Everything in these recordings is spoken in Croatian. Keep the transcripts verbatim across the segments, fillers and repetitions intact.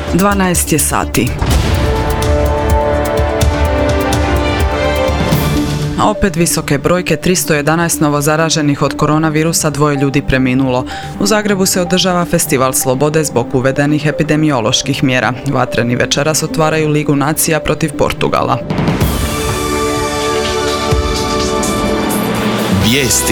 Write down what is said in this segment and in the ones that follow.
dvanaest je sati. Opet visoke brojke, tristo jedanaest novozaraženih od koronavirusa, dvoje ljudi preminulo. U Zagrebu se održava festival slobode zbog uvedenih epidemioloških mjera. Vatreni večeras otvaraju Ligu nacija protiv Portugala. Vijesti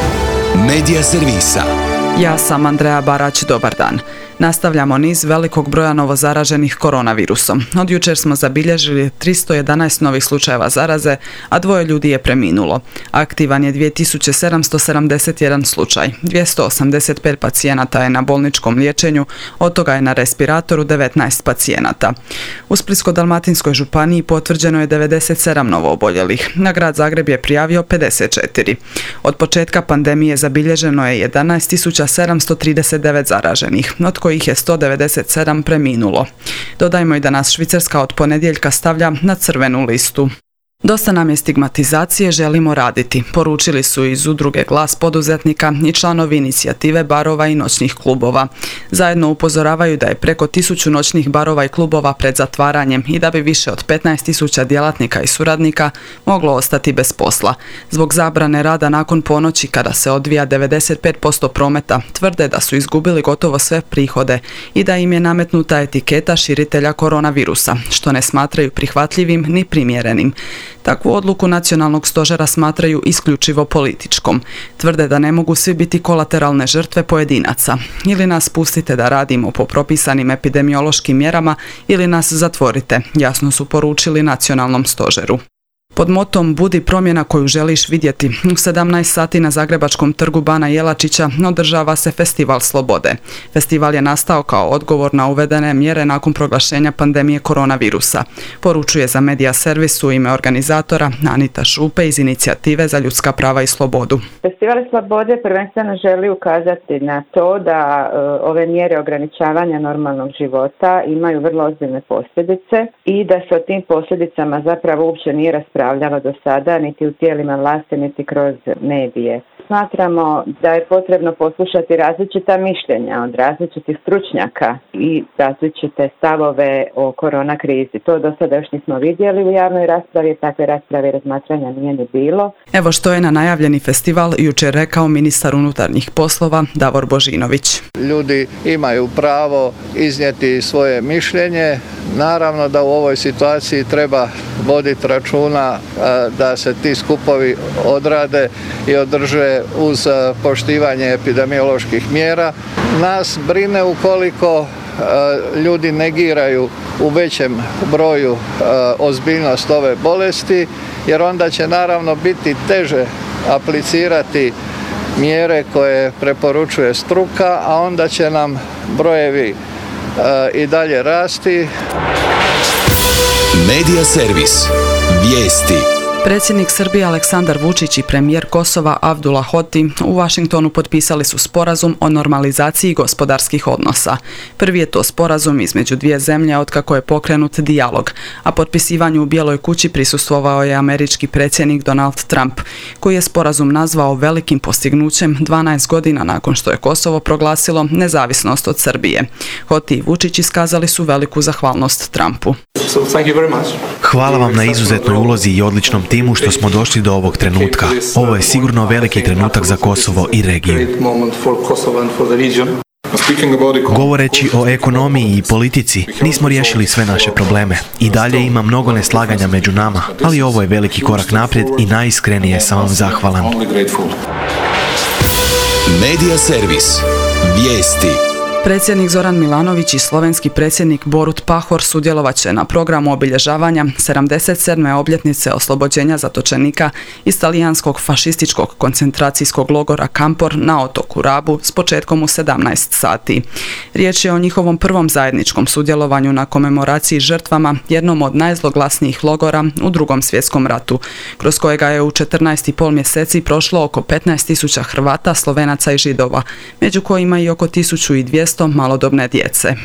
Medija servisa. Ja sam Andreja Barać, dobar dan. Nastavljamo niz velikog broja novozaraženih koronavirusom. Od jučer smo zabilježili tristo jedanaest novih slučajeva zaraze, a dvoje ljudi je preminulo. Aktivan je dvije tisuće sedamsto sedamdeset jedan slučaj. dvjesto osamdeset pet pacijenata je na bolničkom liječenju, od toga je na respiratoru devetnaest pacijenata. U Splitsko-dalmatinskoj županiji potvrđeno je devedeset sedam novooboljelih. Na grad Zagreb je prijavio pedeset četiri. Od početka pandemije zabilježeno je jedanaest tisuća sedamsto trideset devet zaraženih, od kojih je sto devedeset sedam preminulo. Dodajmo i da nas Švicarska od ponedjeljka stavlja na crvenu listu. Dosta nam je stigmatizacije, želimo raditi, poručili su iz udruge Glas poduzetnika i članovi inicijative barova i noćnih klubova. Zajedno upozoravaju da je preko tisuću noćnih barova i klubova pred zatvaranjem i da bi više od petnaest tisuća djelatnika i suradnika moglo ostati bez posla. Zbog zabrane rada nakon ponoći kada se odvija devedeset pet posto prometa, tvrde da su izgubili gotovo sve prihode i da im je nametnuta etiketa širitelja koronavirusa, što ne smatraju prihvatljivim ni primjerenim. Takvu odluku nacionalnog stožera smatraju isključivo političkom. Tvrde da ne mogu svi biti kolateralne žrtve pojedinaca. Ili nas pustite da radimo po propisanim epidemiološkim mjerama ili nas zatvorite, jasno su poručili nacionalnom stožeru. Pod motom Budi promjena koju želiš vidjeti, u sedamnaest sati na Zagrebačkom trgu Bana Jelačića održava se Festival slobode. Festival je nastao kao odgovor na uvedene mjere nakon proglašenja pandemije koronavirusa. Poručuje za Medija servis u ime organizatora Anita Šupe iz Inicijative za ljudska prava i slobodu. Festival slobode prvenstveno želi ukazati na to da e, ove mjere ograničavanja normalnog života imaju vrlo ozbiljne posljedice i da se o tim posljedicama zapravo uopće nije raspravljalo do sada, niti u tijelima vlasti, niti kroz medije. Smatramo da je potrebno poslušati različita mišljenja od različitih stručnjaka i različite stavove o korona krizi. To do sada još nismo vidjeli u javnoj raspravi, takve rasprave i razmatranja nije ni bilo. Evo što je na najavljeni festival jučer rekao ministar unutarnjih poslova Davor Božinović. Ljudi imaju pravo iznijeti svoje mišljenje. Naravno da u ovoj situaciji treba voditi računa da se ti skupovi odrade i održe uz poštivanje epidemioloških mjera. Nas brine ukoliko ljudi negiraju u većem broju ozbiljnost ove bolesti, jer onda će naravno biti teže aplicirati mjere koje preporučuje struka, a onda će nam brojevi i dalje rasti. Medija servis. Vijesti. Predsjednik Srbije Aleksandar Vučić i premijer Kosova Abdullah Hoti u Washingtonu potpisali su sporazum o normalizaciji gospodarskih odnosa. Prvi je to sporazum između dvije zemlje otkako je pokrenut dijalog, a potpisivanju u Bijeloj kući prisustvovao je američki predsjednik Donald Trump, koji je sporazum nazvao velikim postignućem dvanaest godina nakon što je Kosovo proglasilo nezavisnost od Srbije. Hoti i Vučić iskazali su veliku zahvalnost Trumpu. Hvala vam na izuzetnoj ulozi i odličnom timu što smo došli do ovog trenutka. Ovo je sigurno veliki trenutak za Kosovo i regiju. Govoreći o ekonomiji i politici, nismo riješili sve naše probleme. I dalje ima mnogo neslaganja među nama, ali ovo je veliki korak naprijed i najiskrenije sam vam zahvalan. Medija servis. Vijesti. Predsjednik Zoran Milanović i slovenski predsjednik Borut Pahor sudjelovat će na programu obilježavanja sedamdeset sedme obljetnice oslobođenja zatočenika iz talijanskog fašističkog koncentracijskog logora Kampor na otoku Rabu s početkom u sedamnaest sati. Riječ je o njihovom prvom zajedničkom sudjelovanju na komemoraciji žrtvama jednom od najzloglasnijih logora u Drugom svjetskom ratu, kroz kojega je u četrnaest i pol mjeseci prošlo oko petnaest tisuća Hrvata, Slovenaca i Židova, među kojima i oko tisuću dvjesto malodobne djece.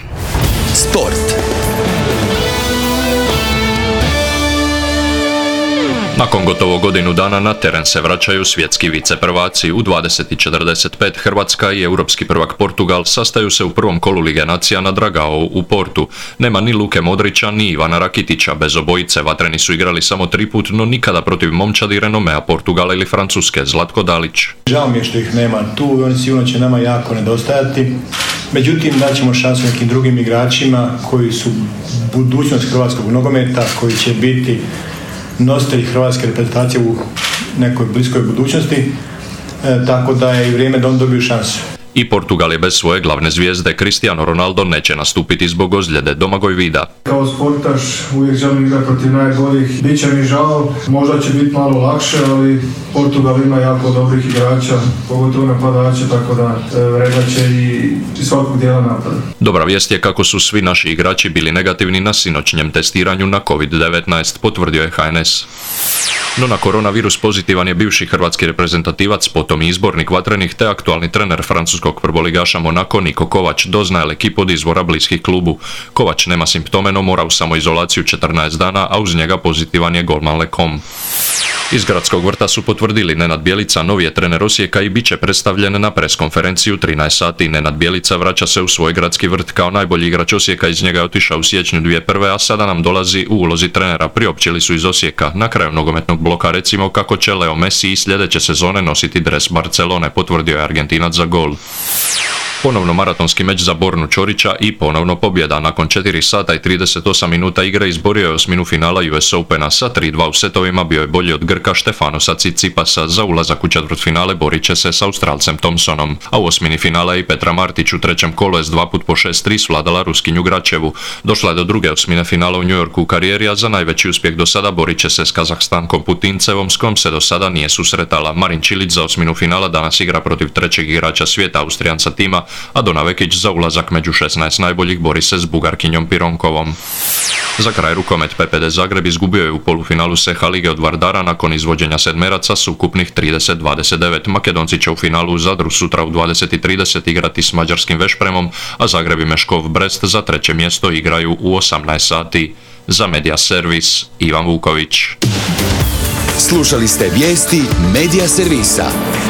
Sport. Nakon gotovo godinu dana na teren se vraćaju svjetski viceprvaci. U dvadeset i četrdeset pet Hrvatska i europski prvak Portugal sastaju se u prvom kolu Lige nacija na Dragao u Portu. Nema ni Luke Modrića ni Ivana Rakitića. Bez obojice vatreni su igrali samo tri put, no nikada protiv momčadi renomea Portugala ili Francuske. Zlatko Dalić. Žao mi je što ih nema tu, oni sigurno će nama jako nedostajati. Međutim, daćemo šansu nekim drugim igračima koji su budućnost hrvatskog nogometa, koji će biti nositelji hrvatske reprezentacije u nekoj bliskoj budućnosti, e, tako da je i vrijeme da on dobiju šansu. I Portugal je bez svoje glavne zvijezde. Cristiano Ronaldo neće nastupiti zbog ozljede. Domagoj Vida. Kao sportaš uvijek želim igrati protiv najboljih. Biće mi žao, možda će biti malo lakše, ali Portugal ima jako dobrih igrača, pogotovo napadače, tako da vredat će i svakog dijela napada. Dobra vijest je kako su svi naši igrači bili negativni na sinoćnjem testiranju na kovid devetnaest, potvrdio je H N S. No na koronavirus pozitivan je bivši hrvatski reprezentativac, potom i izbornik vatrenih te aktualni trener francuskog prvoligaša Monaco Niko Kovač, doznaje ekip od izvora bliskih klubu. Kovač nema simptome, no mora u samoizolaciju četrnaest dana, a uz njega pozitivan je golman Lekom. Iz gradskog vrta su potvrdili Nenad Bjelica, novi je trener Osijeka i bit će predstavljen na preskonferenciju trinaest sati. Nenad Bjelica vraća se u svoj gradski vrt kao najbolji igrač Osijeka, iz njega je otišao u siječnju dvije tisuće prve, a sada nam dolazi u ulozi trenera. Priopćili su iz Osijeka. Na kraju nogometnog bloka recimo kako će Leo Messi i sljedeće sezone nositi dres Barcelone, potvrdio je Argentinac za Gol. Ponovno maratonski meč za Bornu Ćorića i ponovno pobjeda. Nakon četiri sata i trideset osam minuta igre izborio je osminu finala U S Opena. Sa tri dva u setovima bio je bolji od Grka Štefanosa Tsitsipasa. Za ulazak u četvrtfinale borit će se s Australcem Thompsonom. A u osmini finala i Petra Martić u trećem kolu je s dva put po šest tri svladala Ruskinju Gračevu. Došla je do druge osmine finala u New Yorku u karijeri, a za najveći uspjeh do sada borit će se s Kazahstankom Putincevom, s kom se do sada nije susretala. Marin Čilić za osminu finala danas igra protiv trećeg igrača svijeta, Austrijanca Tima, a Dona Vekić za ulazak među šesnaest najboljih bori se s Bugarkinjom Pironkovom. Za kraj rukomet P P D Zagreb izgubio je u polufinalu Seha lige od Vardara nakon izvođenja sedmeraca s ukupnih trideset dvadeset devet. Makedonci će u finalu u Zadru sutra u dvadeset i trideset igrati s mađarskim Vešpremom, a Zagreb i Meškov Brest za treće mjesto igraju u osamnaest sati. Za Media Servis, Ivan Vuković. Slušali ste vijesti Media Servisa.